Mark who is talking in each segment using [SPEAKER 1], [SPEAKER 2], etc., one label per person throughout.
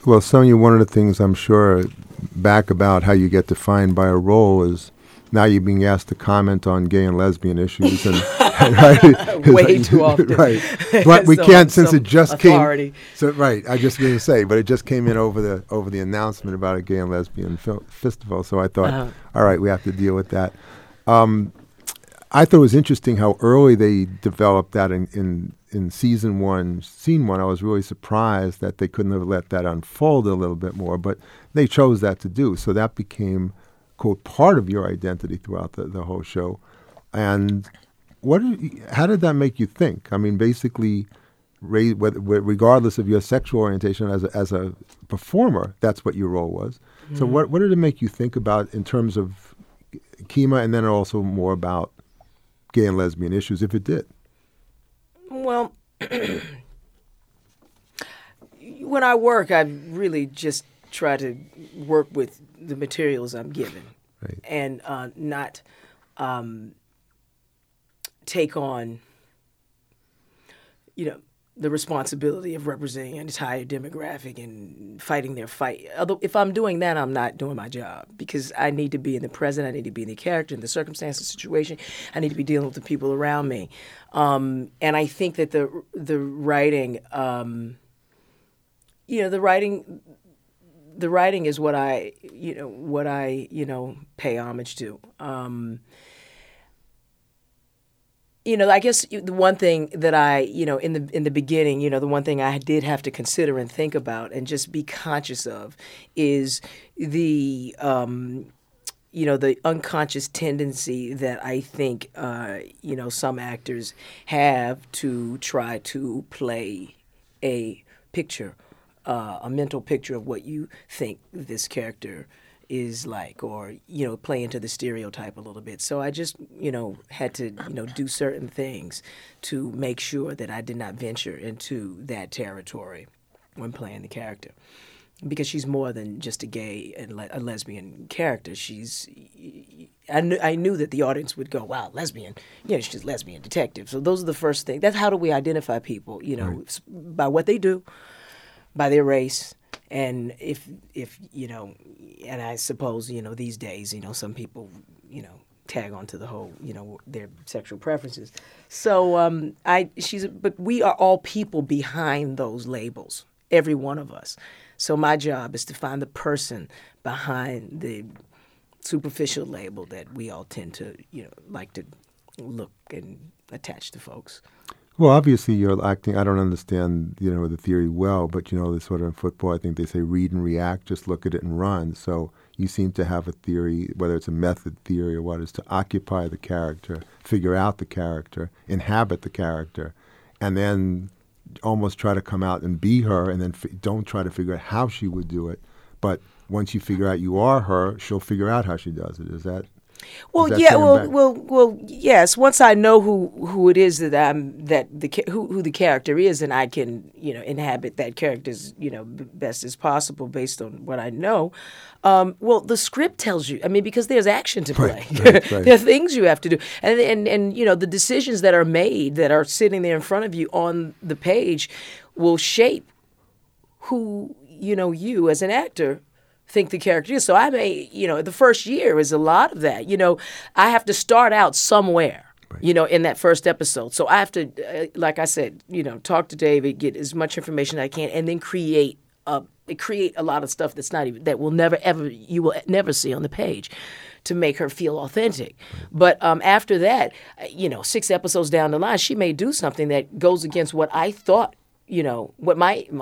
[SPEAKER 1] Well, Sonia, one of the things I'm sure back about how you get defined by a role is now you're being asked to comment on gay and lesbian issues, and right,
[SPEAKER 2] way too often,
[SPEAKER 1] right? But we can't since it just
[SPEAKER 2] authority.
[SPEAKER 1] came. So right, I just going to say, but it just came in over the announcement about a gay and lesbian festival. So I thought, all right, we have to deal with that. I thought it was interesting how early they developed that in season one, scene one. I was really surprised that they couldn't have let that unfold a little bit more, but they chose that to do. So that became, quote, part of your identity throughout the whole show. And how did that make you think? I mean, basically, regardless of your sexual orientation as a performer, that's what your role was. Mm-hmm. So what did it make you think about in terms of Kima, and then also more about gay and lesbian issues, if it did?
[SPEAKER 2] Well, when I work, I really just try to work with the materials I'm given, right, and not take on, the responsibility of representing an entire demographic and fighting their fight. Although if I'm doing that, I'm not doing my job, because I need to be in the present, I need to be in the character, in the circumstance, the situation. I need to be dealing with the people around me. And I think that the writing, the writing is what I pay homage to. I guess the one thing that I, in the beginning, the one thing I did have to consider and think about and just be conscious of is the, the unconscious tendency that I think, some actors have to try to play a picture, a mental picture of what you think this character is like, or play into the stereotype a little bit. So I just had to do certain things to make sure that I did not venture into that territory when playing the character, because she's more than just a gay and a lesbian character. I knew that the audience would go, wow, lesbian, she's a lesbian detective. So those are the first things. That's how do we identify people, right, by what they do, by their race. And if and I suppose, these days, some people, tag onto the whole, their sexual preferences. So but we are all people behind those labels, every one of us. So my job is to find the person behind the superficial label that we all tend to, like to look and attach to folks.
[SPEAKER 1] Well, obviously you're acting. I don't understand, the theory well, but this sort of in football, I think they say read and react, just look at it and run. So you seem to have a theory, whether it's a method theory or what, is to occupy the character, figure out the character, inhabit the character, and then almost try to come out and be her, and then don't try to figure out how she would do it. But once you figure out you are her, she'll figure out how she does it. Is that?
[SPEAKER 2] Well, yeah. Well, yes. Once I know who it is that who the character is, and I can inhabit that character's best as possible based on what I know. Well, the script tells you. I mean, because there's action to play. Right. There are things you have to do, and the decisions that are made that are sitting there in front of you on the page will shape who you as an actor think the character is. So I may, the first year is a lot of that. I have to start out somewhere, right, in that first episode. So I have to, like I said, talk to David, get as much information as I can, and then create a lot of stuff that you will never see on the page, to make her feel authentic. But after that, 6 episodes down the line, she may do something that goes against what I thought, what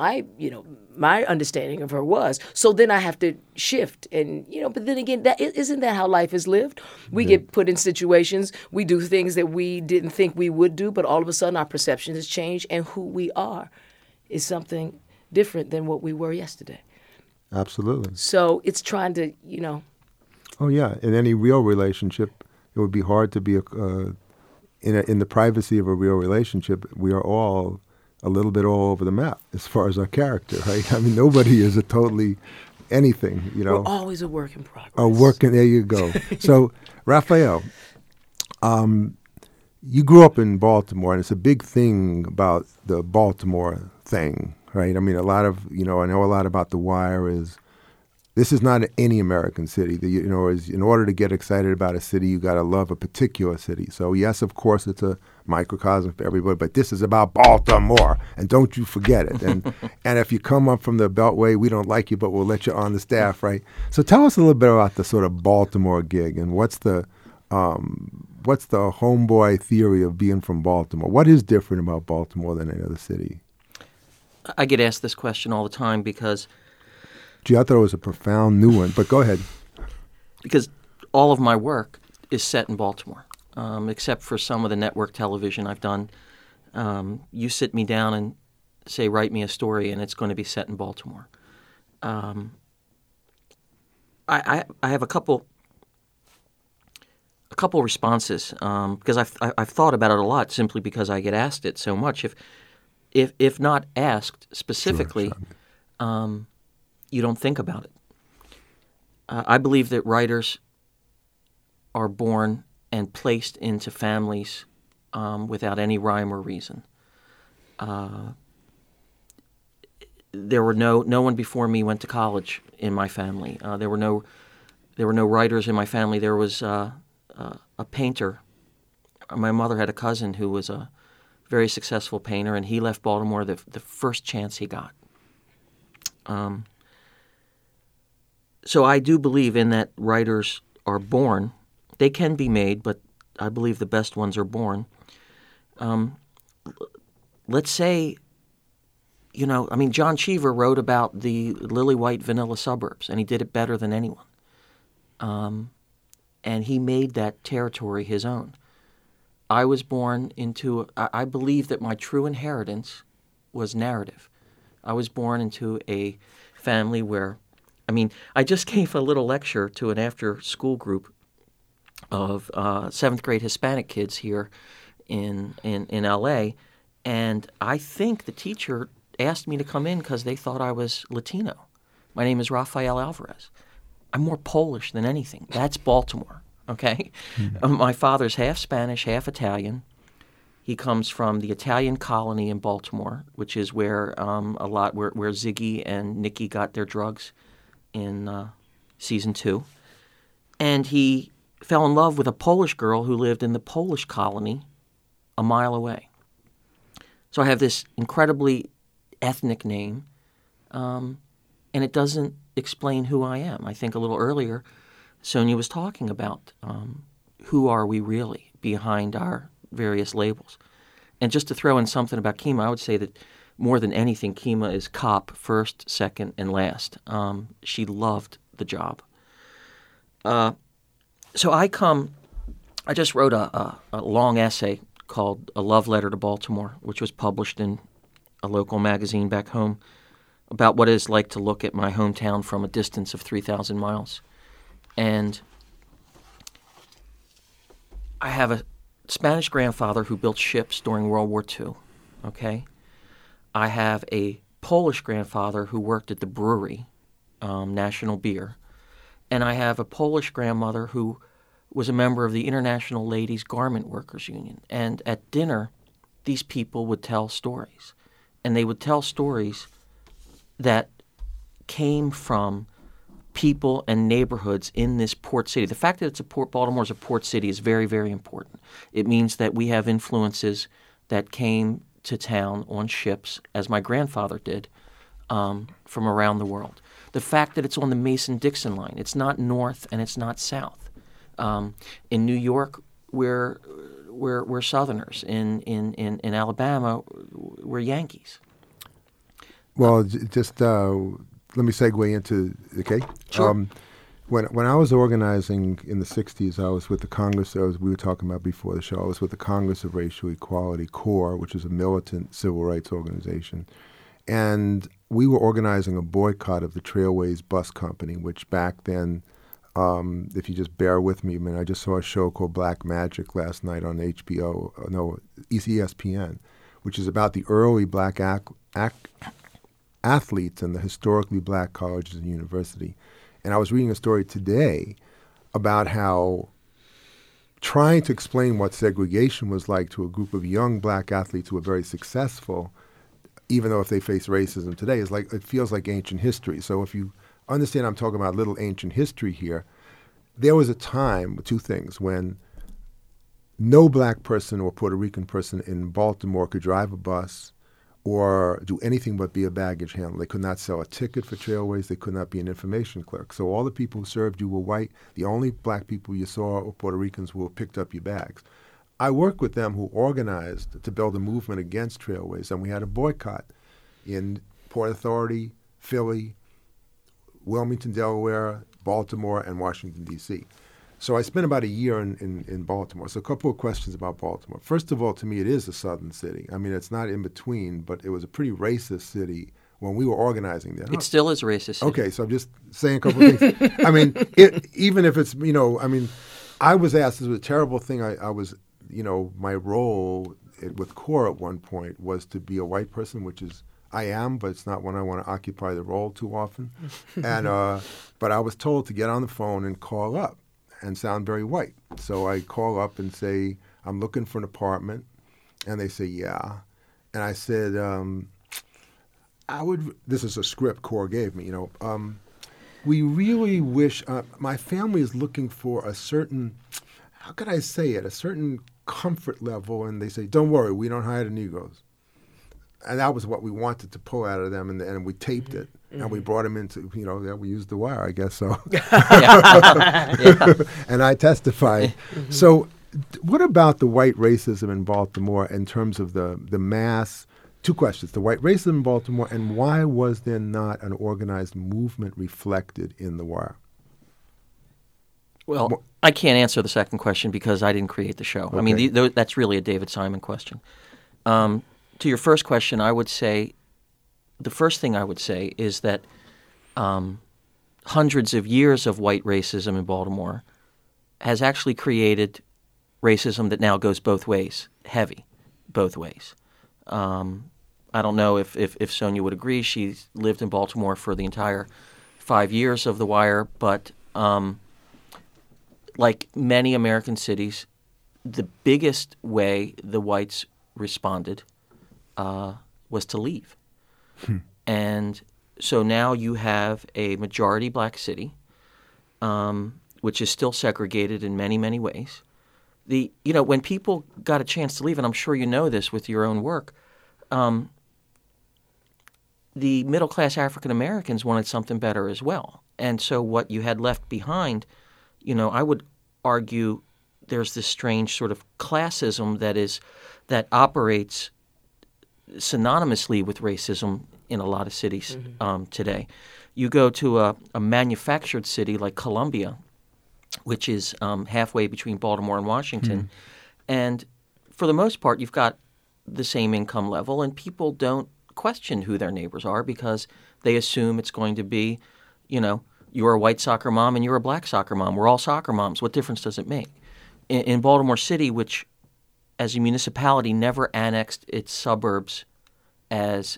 [SPEAKER 2] my understanding of her was. So then I have to shift, and but then again, isn't that how life is lived? We get put in situations, we do things that we didn't think we would do, but all of a sudden our perception has changed, and who we are is something different than what we were yesterday.
[SPEAKER 1] Absolutely.
[SPEAKER 2] So it's trying to,
[SPEAKER 1] Oh yeah, in any real relationship, it would be hard to be in the privacy of a real relationship. We are all a little bit all over the map as far as our character, right? I mean, nobody is a totally anything,
[SPEAKER 2] We're always a work in progress.
[SPEAKER 1] There you go. So, Raphael, you grew up in Baltimore, and it's a big thing about the Baltimore thing, right? I mean, a lot of, I know a lot about The Wire is, this is not any American city. In order to get excited about a city, you got to love a particular city. So yes, of course, it's a microcosm for everybody, but this is about Baltimore, and don't you forget it. And and if you come up from the Beltway, we don't like you, but we'll let you on the staff, right? So tell us a little bit about the sort of Baltimore gig, and what's the homeboy theory of being from Baltimore? What is different about Baltimore than any other city?
[SPEAKER 3] I get asked this question all the time because...
[SPEAKER 1] Gee, I thought it was a profound new one, but go ahead.
[SPEAKER 3] Because all of my work is set in Baltimore, except for some of the network television I've done. You sit me down and say, write me a story, and it's going to be set in Baltimore. I have a couple responses because I've thought about it a lot, simply because I get asked it so much. If not asked specifically, sure. You don't think about it. I believe that writers are born and placed into families without any rhyme or reason. There were no one before me went to college in my family. There were no writers in my family. There was a painter. My mother had a cousin who was a very successful painter, and he left Baltimore the first chance he got. So I do believe in that writers are born. They can be made, but I believe the best ones are born. Let's say, John Cheever wrote about the lily white vanilla suburbs, and he did it better than anyone. And he made that territory his own. I was born into, I believe that my true inheritance was narrative. I was born into a family where, I just gave a little lecture to an after-school group of 7th grade Hispanic kids here in L.A., and I think the teacher asked me to come in because they thought I was Latino. My name is Rafael Alvarez. I'm more Polish than anything. That's Baltimore, okay? Mm-hmm. My father's half Spanish, half Italian. He comes from the Italian colony in Baltimore, which is where where Ziggy and Nikki got their drugs in season 2. And he fell in love with a Polish girl who lived in the Polish colony a mile away. So I have this incredibly ethnic name, and it doesn't explain who I am. I think a little earlier, Sonia was talking about who are we really behind our various labels. And just to throw in something about Kima, I would say that more than anything, Kima is cop first, second, and last. She loved the job. So I just wrote a long essay called A Love Letter to Baltimore, which was published in a local magazine back home, about what it's like to look at my hometown from a distance of 3,000 miles. And I have a Spanish grandfather who built ships during World War II, okay? I have a Polish grandfather who worked at the brewery, National Beer, and I have a Polish grandmother who was a member of the International Ladies Garment Workers Union. And at dinner, these people would tell stories, and they would tell stories that came from people and neighborhoods in this port city. The fact that Baltimore is a port city is very, very important. It means that we have influences that came to town on ships, as my grandfather did, from around the world. The fact that it's on the Mason-Dixon line, it's not north and it's not south. In New York, we're Southerners. In Alabama, we're Yankees.
[SPEAKER 1] Well, just let me segue into, okay?
[SPEAKER 3] Sure.
[SPEAKER 1] When I was organizing in the 60s, I was with the Congress, we were talking about before the show, I was with the Congress of Racial Equality, CORE, which is a militant civil rights organization. And we were organizing a boycott of the Trailways Bus Company, which back then, if you just bear with me, I just saw a show called Black Magic last night on ESPN, which is about the early black athletes and the historically black colleges and university. And I was reading a story today about how trying to explain what segregation was like to a group of young black athletes who were very successful, even though if they face racism today, it feels like ancient history. So if you understand, I'm talking about little ancient history here. There was a time, two things, when no black person or Puerto Rican person in Baltimore could drive a bus or do anything but be a baggage handler. They could not sell a ticket for Trailways. They could not be an information clerk. So all the people who served you were white. The only black people you saw were Puerto Ricans who picked up your bags. I worked with them who organized to build a movement against Trailways, and we had a boycott in Port Authority, Philly, Wilmington, Delaware, Baltimore, and Washington, D.C. So I spent about a year in Baltimore. So a couple of questions about Baltimore. First of all, to me, it is a southern city. I mean, it's not in between, but it was a pretty racist city when we were organizing there.
[SPEAKER 3] It still is a racist city.
[SPEAKER 1] Okay, so I'm just saying a couple of things. I mean, even if it's, I was asked, this was a terrible thing. I was, my role with CORE at one point was to be a white person, which is, I am, but it's not when I want to occupy the role too often. And but I was told to get on the phone and call up and sound very white. So I call up and say, I'm looking for an apartment. And they say, yeah. And I said, this is a script CORE gave me, we really wish, my family is looking for a certain, how could I say it, a certain comfort level. And they say, don't worry, we don't hire the Negroes. And that was what we wanted to pull out of them, and we taped it, and we brought them into, we used the wire, I guess so. And I testified. So what about the white racism in Baltimore in terms of the mass? Two questions. The white racism in Baltimore, and why was there not an organized movement reflected in the wire?
[SPEAKER 3] Well, I can't answer the second question because I didn't create the show. Okay. I mean, that's really a David Simon question. To your first question, I would say, the first thing I would say is that hundreds of years of white racism in Baltimore has actually created racism that now goes both ways, heavy, both ways. I don't know if Sonia would agree. She's lived in Baltimore for the entire 5 years of The Wire, but like many American cities, the biggest way the whites responded was to leave. And so now you have a majority black city, which is still segregated in many, many ways. When people got a chance to leave, and I'm sure you know this with your own work, the middle-class African Americans wanted something better as well. And so what you had left behind, I would argue there's this strange sort of classism that operates synonymously with racism in a lot of cities today. You go to a manufactured city like Columbia, which is halfway between Baltimore and Washington, and for the most part, you've got the same income level, and people don't question who their neighbors are because they assume it's going to be, you're a white soccer mom and you're a black soccer mom. We're all soccer moms. What difference does it make? In Baltimore City, which as a municipality never annexed its suburbs as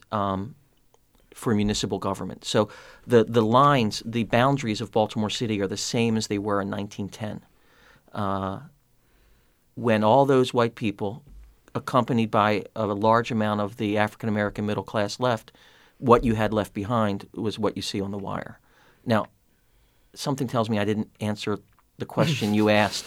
[SPEAKER 3] for municipal government. So the lines, the boundaries of Baltimore City are the same as they were in 1910. When all those white people, accompanied by a large amount of the African-American middle class left, what you had left behind was what you see on The Wire. Now, something tells me I didn't answer the question you asked.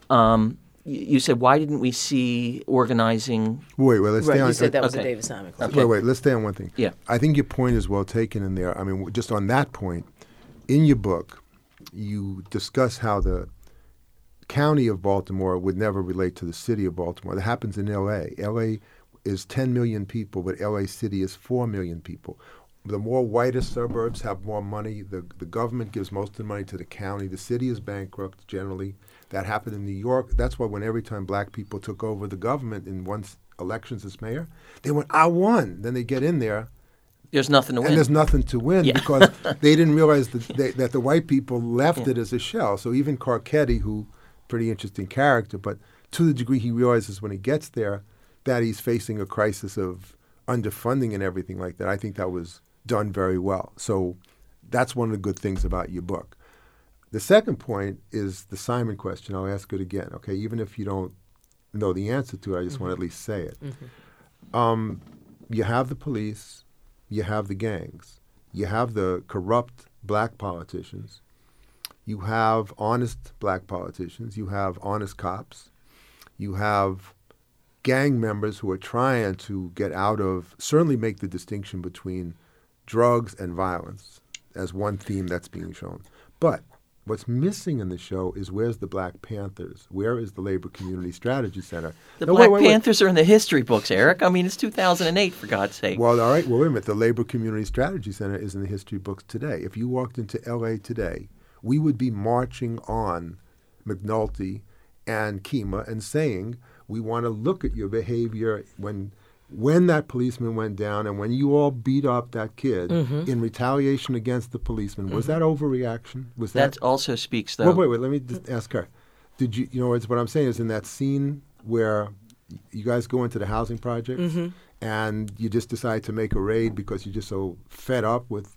[SPEAKER 3] You said, why didn't we see organizing?
[SPEAKER 1] Wait, let's stay on.
[SPEAKER 2] You said that was a David Simon question.
[SPEAKER 1] Okay. Wait, let's stay on one thing.
[SPEAKER 3] Yeah.
[SPEAKER 1] I think your point is well taken in there. I mean, just on that point, in your book, you discuss how the county of Baltimore would never relate to the city of Baltimore. That happens in L.A. L.A. is 10 million people, but L.A. City is 4 million people. The more whiter suburbs have more money. The government gives most of the money to the county. The city is bankrupt generally. That happened in New York. That's why every time black people took over the government in once elections as mayor, they went, I won. Then they get in there.
[SPEAKER 3] There's nothing to win.
[SPEAKER 1] And there's nothing to win because they didn't realize that the white people left it as a shell. So even Carcetti, who, pretty interesting character, but to the degree he realizes when he gets there that he's facing a crisis of underfunding and everything like that, I think that was done very well. So that's one of the good things about your book. The second point is the Simon question. I'll ask it again, okay? Even if you don't know the answer to it, I just want to at least say it. you have the police, you have the gangs, you have the corrupt black politicians, you have honest black politicians, you have honest cops, you have gang members who are trying to get out of, certainly make the distinction between drugs and violence as one theme that's being shown. But what's missing in the show is where's the Black Panthers? Where is the Labor Community Strategy Center?
[SPEAKER 3] The Black Panthers are in the history books, Eric. I mean, it's 2008, for God's sake.
[SPEAKER 1] Well, all right. Well, wait a minute. The Labor Community Strategy Center is in the history books today. If you walked into L.A. today, we would be marching on McNulty and Kima and saying, we want to look at your behavior when that policeman went down and when you all beat up that kid in retaliation against the policeman. Was that overreaction? Was
[SPEAKER 3] that also speaks, though.
[SPEAKER 1] Wait. Let me just ask her. Did you know, what I'm saying is in that scene where you guys go into the housing projects and you just decide to make a raid because you're just so fed up with,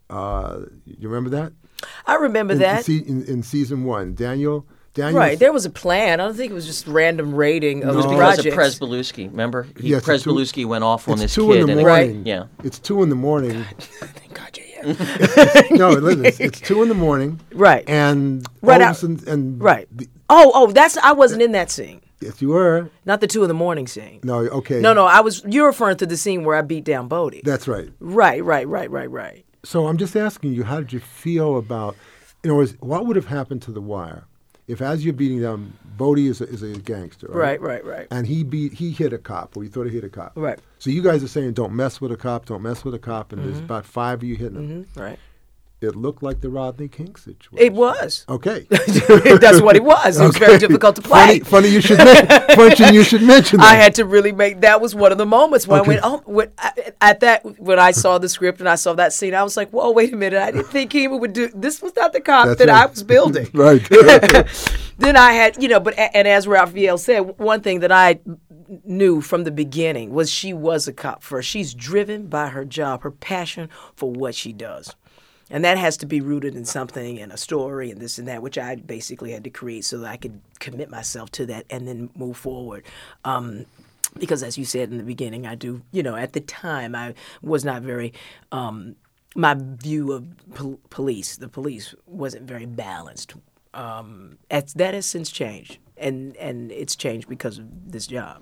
[SPEAKER 1] you remember that?
[SPEAKER 2] I remember that.
[SPEAKER 1] In season 1, Daniel.
[SPEAKER 2] Right, there was a plan. I don't think it was just random raiding of
[SPEAKER 3] the
[SPEAKER 2] projects.
[SPEAKER 3] It was because of Pryzbylewski, remember?
[SPEAKER 1] Yes,
[SPEAKER 3] Pryzbylewski went off on this kid.
[SPEAKER 1] It's 2 in the morning.
[SPEAKER 3] Yeah.
[SPEAKER 1] It's 2 in the morning.
[SPEAKER 2] Thank God you're here.
[SPEAKER 1] No, listen, it's 2 in the morning.
[SPEAKER 2] Right.
[SPEAKER 1] And
[SPEAKER 2] right
[SPEAKER 1] out.
[SPEAKER 2] Right. I wasn't in that scene.
[SPEAKER 1] Yes, you were.
[SPEAKER 2] Not the 2 in the morning scene.
[SPEAKER 1] No, okay.
[SPEAKER 2] No, you're referring to the scene where I beat down Bodie.
[SPEAKER 1] That's right.
[SPEAKER 2] Right.
[SPEAKER 1] So I'm just asking you, how did you feel about, what would have happened to The Wire if, as you're beating down, Bodie is a gangster, right?
[SPEAKER 2] Right.
[SPEAKER 1] And he hit a cop, or you thought he hit a cop.
[SPEAKER 2] Right.
[SPEAKER 1] So you guys are saying, don't mess with a cop, and there's about 5 of you hitting him.
[SPEAKER 2] Right.
[SPEAKER 1] It looked like the Rodney King situation.
[SPEAKER 2] It was.
[SPEAKER 1] Okay.
[SPEAKER 2] That's what it was. It was very difficult to play.
[SPEAKER 1] Funny you should mention that.
[SPEAKER 2] I had to really that was one of the moments when I went, when I saw the script and I saw that scene, I was like, whoa, wait a minute. I didn't think he would do, this was not the cop that I was building.
[SPEAKER 1] Right.
[SPEAKER 2] Then I had, and as Raphael said, one thing that I knew from the beginning was she was a cop first. She's driven by her job, her passion for what she does. And that has to be rooted in something, in a story, and this and that, which I basically had to create so that I could commit myself to that and then move forward. Because as you said in the beginning, I do, at the time, I was not very, my view of the police wasn't very balanced. That has since changed, and it's changed because of this job.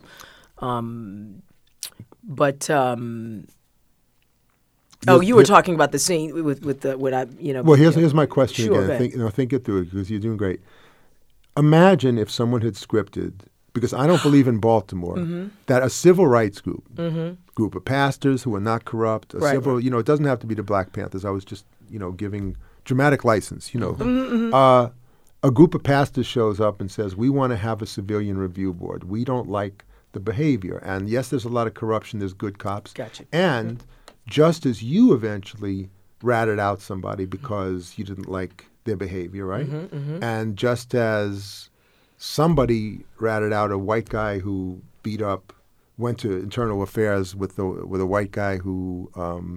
[SPEAKER 2] You were talking about the scene with the when I
[SPEAKER 1] Well, here's my question
[SPEAKER 2] sure,
[SPEAKER 1] again. Think it through because you're doing great. Imagine if someone had scripted, because I don't believe in Baltimore, that a civil rights group of pastors who are not corrupt, it doesn't have to be the Black Panthers. I was just giving dramatic license. A group of pastors shows up and says, we want to have a civilian review board. We don't like the behavior, and yes, there's a lot of corruption. There's good cops,
[SPEAKER 2] gotcha.
[SPEAKER 1] And just as you eventually ratted out somebody because you didn't like their behavior, right? And just as somebody ratted out a white guy who went to internal affairs with a white guy who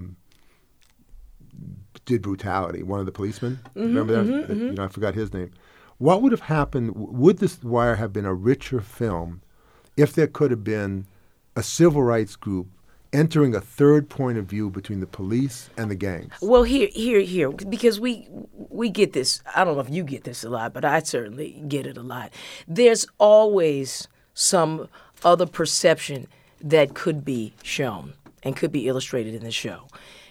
[SPEAKER 1] did brutality, one of the policemen. Remember that? I forgot his name. What would have happened? Would this Wire have been a richer film if there could have been a civil rights group entering a third point of view between the police and the gangs?
[SPEAKER 2] Well, here, because we get this. I don't know if you get this a lot, but I certainly get it a lot. There's always some other perception that could be shown and could be illustrated in the show.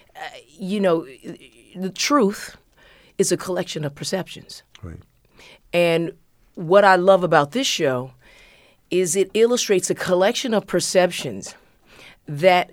[SPEAKER 2] The truth is a collection of perceptions.
[SPEAKER 1] Right.
[SPEAKER 2] And what I love about this show is it illustrates a collection of perceptions that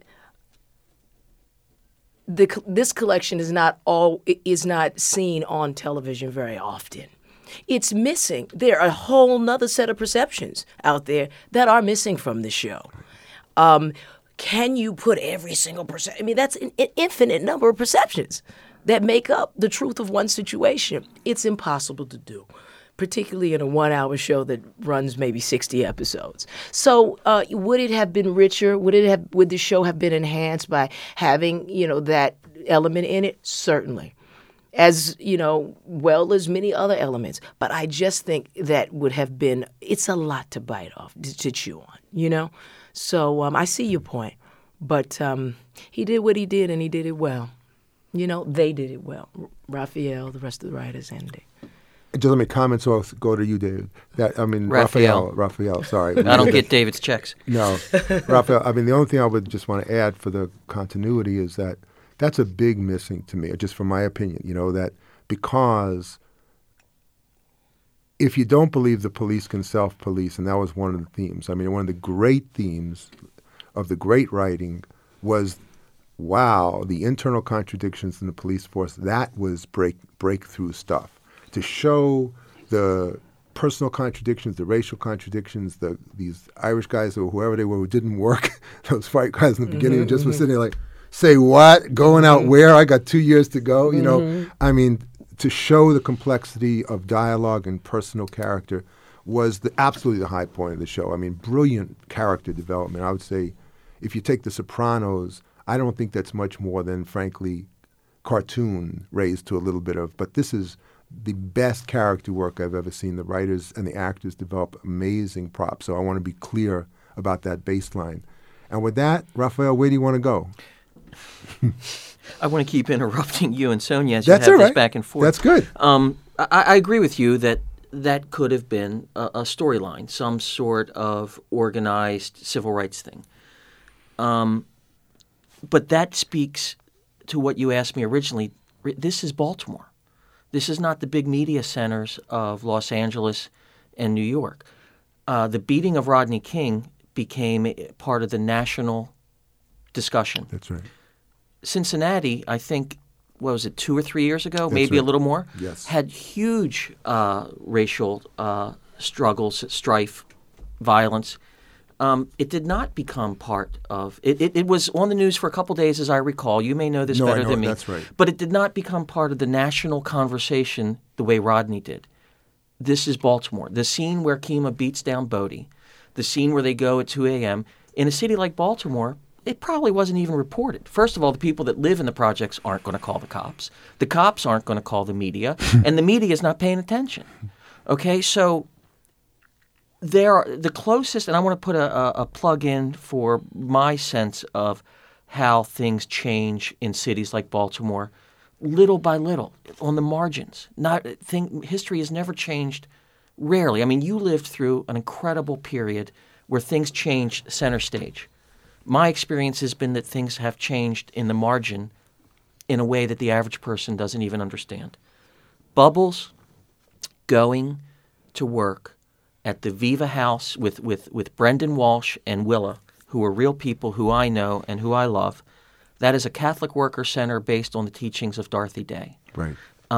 [SPEAKER 2] this collection is not seen on television very often. It's missing. There are a whole nother set of perceptions out there that are missing from the show. Can you put every single perception? I mean, that's an infinite number of perceptions that make up the truth of one situation. It's impossible to do, particularly in a 1-hour show that runs maybe 60 episodes. So would it have been richer? Would the show have been enhanced by having, that element in it? Certainly. As, well as many other elements. But I just think that would have been, it's a lot to bite off, to chew on, So I see your point. But he did what he did, and he did it well. They did it well. Raphael, the rest of the writers, and Dick.
[SPEAKER 1] Just let me comment, so I'll go to you, David. Raphael, sorry.
[SPEAKER 3] I don't get David's checks.
[SPEAKER 1] No. Raphael, the only thing I would just want to add for the continuity is that that's a big missing to me, just from my opinion, that because if you don't believe the police can self-police, and that was one of the themes. One of the great themes of the great writing was, wow, the internal contradictions in the police force, that was breakthrough stuff. To show the personal contradictions, the racial contradictions, these Irish guys or whoever they were who didn't work, those white guys in the beginning who just were sitting there like, say what? Going out where? I got 2 years to go. To show the complexity of dialogue and personal character was absolutely the high point of the show. Brilliant character development. I would say if you take The Sopranos, I don't think that's much more than, frankly, cartoon raised to a little bit of, but this is the best character work I've ever seen. The writers and the actors develop amazing props. So I want to be clear about that baseline. And with that, Raphael, where do you want to go?
[SPEAKER 3] I want to keep interrupting you and Sonia as you have this back and forth.
[SPEAKER 1] That's good.
[SPEAKER 3] I agree with you that could have been a storyline, some sort of organized civil rights thing. But that speaks to what you asked me originally. This is Baltimore. This is not the big media centers of Los Angeles and New York. The beating of Rodney King became part of the national discussion.
[SPEAKER 1] That's right.
[SPEAKER 3] Cincinnati, I think, 2 or 3 years ago,
[SPEAKER 1] That's
[SPEAKER 3] maybe
[SPEAKER 1] right.
[SPEAKER 3] a little more,
[SPEAKER 1] Yes.
[SPEAKER 3] had huge racial struggles, strife, violence. It did not become part of it. It was on the news for a couple days, as I recall. You may know this better than me.
[SPEAKER 1] That's right.
[SPEAKER 3] But it did not become part of the national conversation the way Rodney did. This is Baltimore. The scene where Kima beats down Bodie, the scene where they go at 2 a.m. In a city like Baltimore, it probably wasn't even reported. First of all, the people that live in the projects aren't going to call the cops. The cops aren't going to call the media, and the media is not paying attention. Okay, so the closest, and I want to put a plug in for my sense of how things change in cities like Baltimore, little by little, on the margins. History has never changed, rarely. You lived through an incredible period where things changed center stage. My experience has been that things have changed in the margin in a way that the average person doesn't even understand. Bubbles going to work at the Viva House with Brendan Walsh and Willa, who are real people who I know and who I love. That is a Catholic worker center based on the teachings of Dorothy Day.
[SPEAKER 1] Right.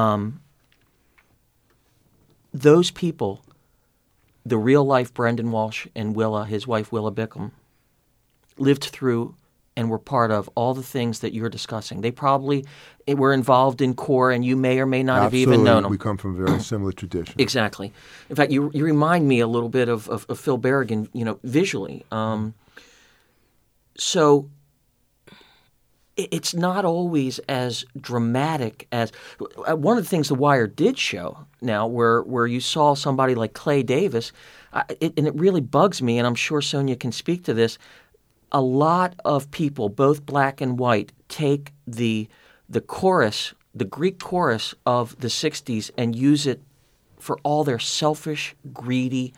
[SPEAKER 3] Those people, the real-life Brendan Walsh and Willa, his wife Willa Bickham, lived through and were part of all the things that you're discussing. They probably were involved in CORE, and you may or may not have even known them.
[SPEAKER 1] We come from a very similar tradition.
[SPEAKER 3] Exactly. In fact, you remind me a little bit of Phil Berrigan, visually. So it's not always as dramatic as one of the things The Wire did show now, where you saw somebody like Clay Davis, and it really bugs me, and I'm sure Sonia can speak to this. A lot of people, both black and white, take the chorus, the Greek chorus of the 60s and use it for all their selfish, greedy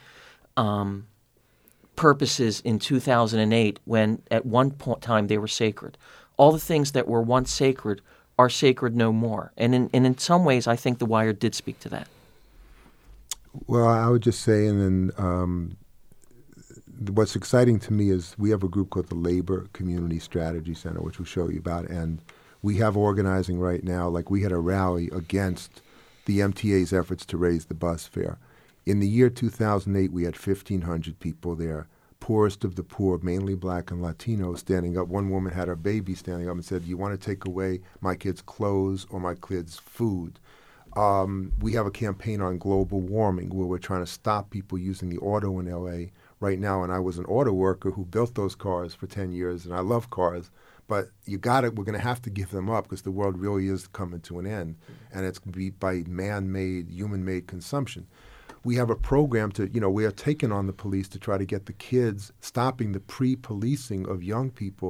[SPEAKER 3] purposes in 2008 when at one time they were sacred. All the things that were once sacred are sacred no more. And in some ways, I think The Wire did speak to that.
[SPEAKER 1] Well, I would just say, and then what's exciting to me is we have a group called the Labor Community Strategy Center, which we'll show you about, and we have organizing right now. Like we had a rally against the MTA's efforts to raise the bus fare. In the year 2008, we had 1,500 people there, poorest of the poor, mainly black and Latino, standing up. One woman had her baby standing up and said, "Do you want to take away my kids' clothes or my kids' food?" We have a campaign on global warming where we're trying to stop people using the auto in L.A. right now. And I was an auto worker who built those cars for 10 years, and I love cars. But we're going to have to give them up because the world really is coming to an end, and it's going to be by man-made, human-made consumption. We have a program we are taking on the police to try to get the kids, stopping the pre-policing of young people.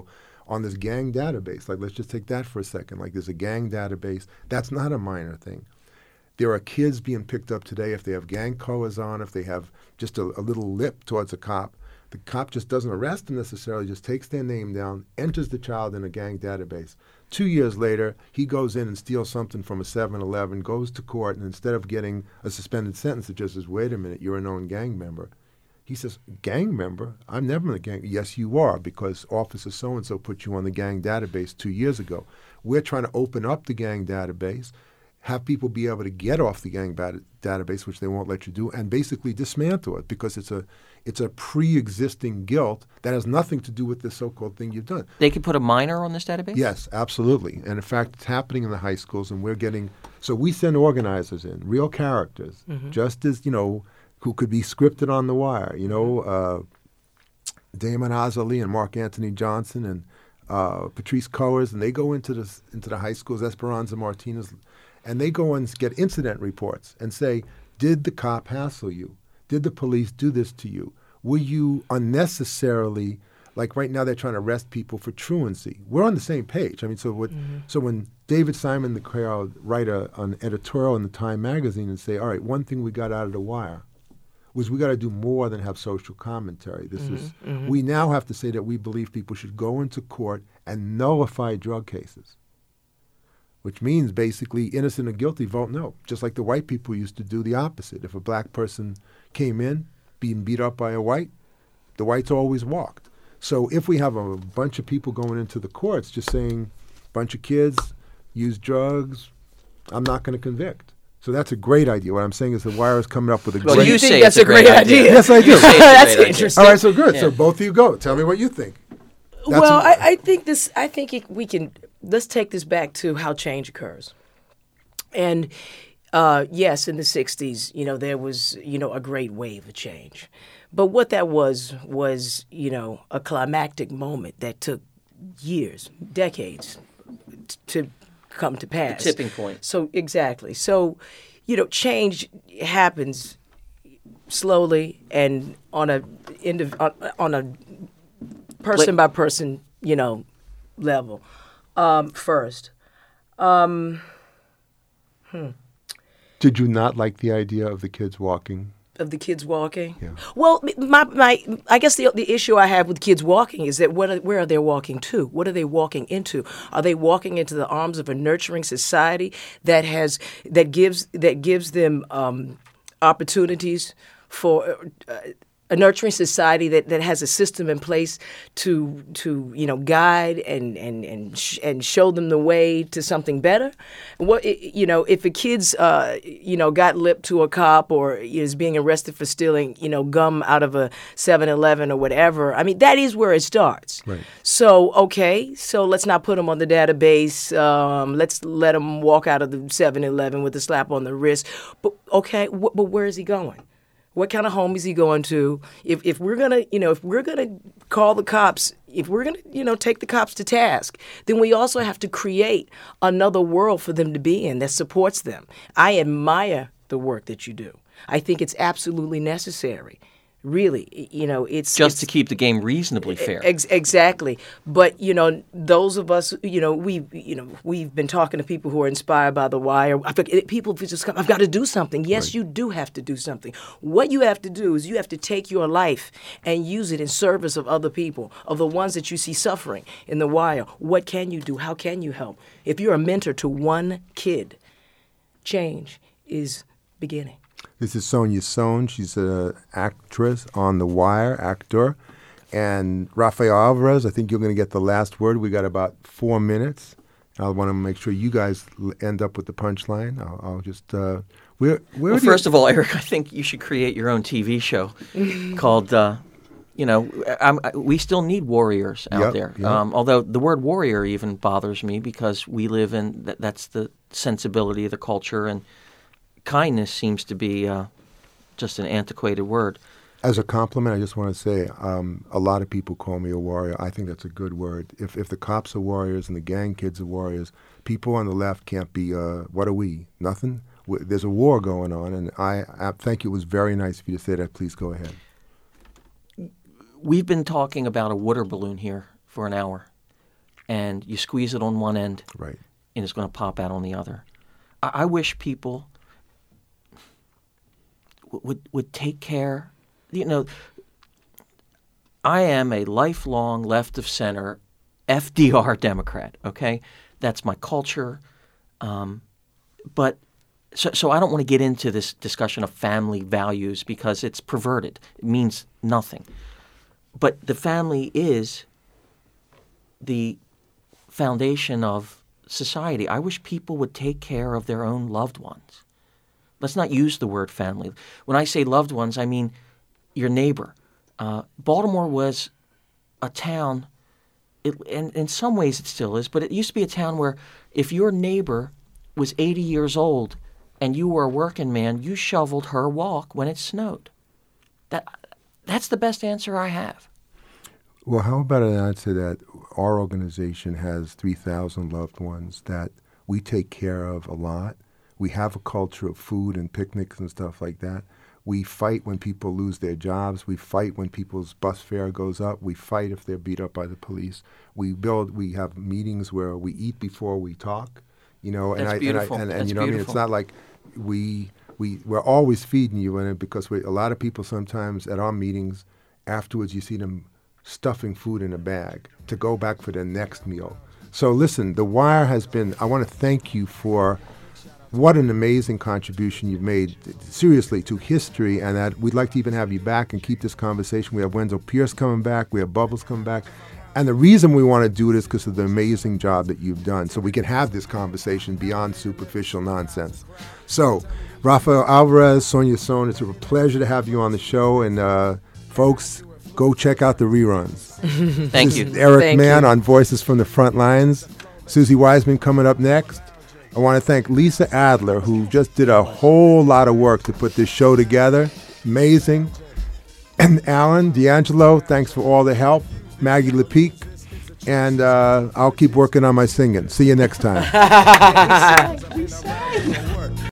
[SPEAKER 1] on this gang database. Like, let's just take that for a second. Like, there's a gang database. That's not a minor thing. There are kids being picked up today if they have gang colors on, if they have just a little lip towards a cop. The cop just doesn't arrest them necessarily, just takes their name down, enters the child in a gang database. 2 years later, he goes in and steals something from a 7-Eleven, goes to court, and instead of getting a suspended sentence, it just says, wait a minute, you're a known gang member. He says, gang member? I'm never in a gang. Yes, you are, because Officer so-and-so put you on the gang database 2 years ago. We're trying to open up the gang database, have people be able to get off the gang database, which they won't let you do, and basically dismantle it because it's a pre-existing guilt that has nothing to do with the so-called thing you've done.
[SPEAKER 3] They could put a minor on this database?
[SPEAKER 1] Yes, absolutely. And in fact, it's happening in the high schools, and we're getting – so we send organizers in, real characters, just as, who could be scripted on The Wire, Damon Azali and Mark Anthony Johnson and Patrice Coers, and they go into the high schools, Esperanza Martinez, and they go and get incident reports and say, did the cop hassle you? Did the police do this to you? Were you unnecessarily, like right now they're trying to arrest people for truancy. We're on the same page. I mean, so when David Simon, the crowd, write an editorial in the Time magazine and say, all right, one thing we got out of The Wire was we got to do more than have social commentary. We now have to say that we believe people should go into court and nullify drug cases, which means basically innocent or guilty, vote no. Just like the white people used to do the opposite. If a black person came in being beat up by a white, the whites always walked. So if we have a bunch of people going into the courts just saying, bunch of kids use drugs, I'm not going to convict. So that's a great idea. What I'm saying is The Wire is coming up with a great idea.
[SPEAKER 3] Well, you
[SPEAKER 2] think
[SPEAKER 3] say
[SPEAKER 2] that's
[SPEAKER 3] it's a great idea.
[SPEAKER 1] Yes, I do.
[SPEAKER 2] That's interesting.
[SPEAKER 1] All right, so good. Yeah. So both of you go. Tell me what you think.
[SPEAKER 2] I think we can. Let's take this back to how change occurs. And yes, in the 60s, there was, a great wave of change. But what that was, a climactic moment that took years, decades to come to pass.
[SPEAKER 3] The tipping point.
[SPEAKER 2] So, exactly. So, change happens slowly and on a person by person, level. First.
[SPEAKER 1] Did you not like the idea of the kids walking?
[SPEAKER 2] Of the kids walking?
[SPEAKER 1] Yeah.
[SPEAKER 2] Well, I guess the issue I have with kids walking is that where are they walking to? What are they walking into? Are they walking into the arms of a nurturing society that gives them opportunities for a nurturing society that has a system in place to guide and show them the way to something better? If a kid's got lip to a cop or is being arrested for stealing gum out of a 7-Eleven or whatever, I mean that is where it starts.
[SPEAKER 1] Right.
[SPEAKER 2] So let's not put them on the database. Let's let them walk out of the 7-Eleven with a slap on the wrist. But but where is he going? What kind of home is he going to? If we're gonna call the cops, if we're gonna take the cops to task, then we also have to create another world for them to be in that supports them. I admire the work that you do. I think it's absolutely necessary. Really, it's
[SPEAKER 3] to keep the game reasonably fair.
[SPEAKER 2] Exactly. But those of us, we've been talking to people who are inspired by The Wire. People just come, I've got to do something. Yes, right. You do have to do something. What you have to do is you have to take your life and use it in service of other people, of the ones that you see suffering in The Wire. What can you do? How can you help? If you're a mentor to one kid, change is beginning.
[SPEAKER 1] This is Sonia Sohn. She's an actress on The Wire, actor. And Rafael Alvarez, I think you're going to get the last word. We got about 4 minutes. I want to make sure you guys end up with the punchline. I'll just
[SPEAKER 3] first of all, Eric, I think you should create your own TV show called, we still need warriors out there. Yep. Although the word warrior even bothers me because we live in, that's the sensibility of the culture, and kindness seems to be just an antiquated word.
[SPEAKER 1] As a compliment, I just want to say a lot of people call me a warrior. I think that's a good word. If the cops are warriors and the gang kids are warriors, people on the left can't be, what are we? Nothing? There's a war going on, and I thank you. It was very nice of you to say that. Please go ahead.
[SPEAKER 3] We've been talking about a water balloon here for an hour. and you squeeze it on one end,
[SPEAKER 1] Right.
[SPEAKER 3] and it's going to pop out on the other. I wish people would take care. You know, I am a lifelong left of center FDR Democrat. Okay, that's my culture. But so I don't want to get into this discussion of family values because it's perverted. It means nothing. But the family is the foundation of society. I wish people would take care of their own loved ones. Let's not use the word family. When I say loved ones, I mean your neighbor. Baltimore was a town, and in some ways it still is, but it used to be a town where if your neighbor was 80 years old and you were a working man, you shoveled her walk when it snowed. That's the best answer I have.
[SPEAKER 1] Well, how about an answer that our organization has 3,000 loved ones that we take care of a lot. We have a culture of food and picnics and stuff like that. We fight when people lose their jobs. We fight when people's bus fare goes up. We fight if they're beat up by the police. We have meetings where we eat before we talk. You know,
[SPEAKER 3] That's beautiful.
[SPEAKER 1] And you know, I mean, it's not like we're always feeding you in it because a lot of people sometimes at our meetings afterwards you see them stuffing food in a bag to go back for their next meal. So listen, The Wire has been, I want to thank you for what an amazing contribution you've made, seriously, to history, and that we'd like to even have you back and keep this conversation. We have Wendell Pierce coming back. We have Bubbles coming back. And the reason we want to do it is because of the amazing job that you've done, so we can have this conversation beyond superficial nonsense. So, Rafael Alvarez, Sonia Sohn, it's a pleasure to have you on the show. And folks, go check out the reruns.
[SPEAKER 3] Thank you.
[SPEAKER 1] This is Eric
[SPEAKER 2] Thank
[SPEAKER 1] Mann
[SPEAKER 2] you.
[SPEAKER 1] on Voices from the Front Lines. Susie Wiseman coming up next. I want to thank Lisa Adler, who just did a whole lot of work to put this show together. Amazing. And Alan D'Angelo, thanks for all the help. Maggie Lepeque. And I'll keep working on my singing. See you next time.
[SPEAKER 2] We sang.